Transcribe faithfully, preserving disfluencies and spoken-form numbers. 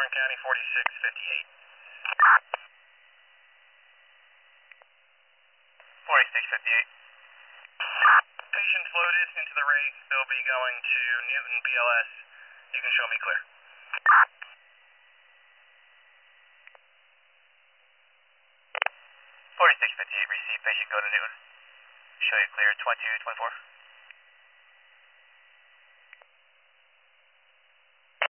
Warren County, forty-six fifty-eight. forty-six fifty-eight. Patient's loaded into the rig. They'll be going to Newton B L S. You can show me clear. forty-six fifty-eight, receive patient, go to Newton. Show you clear, twenty-two twenty-four.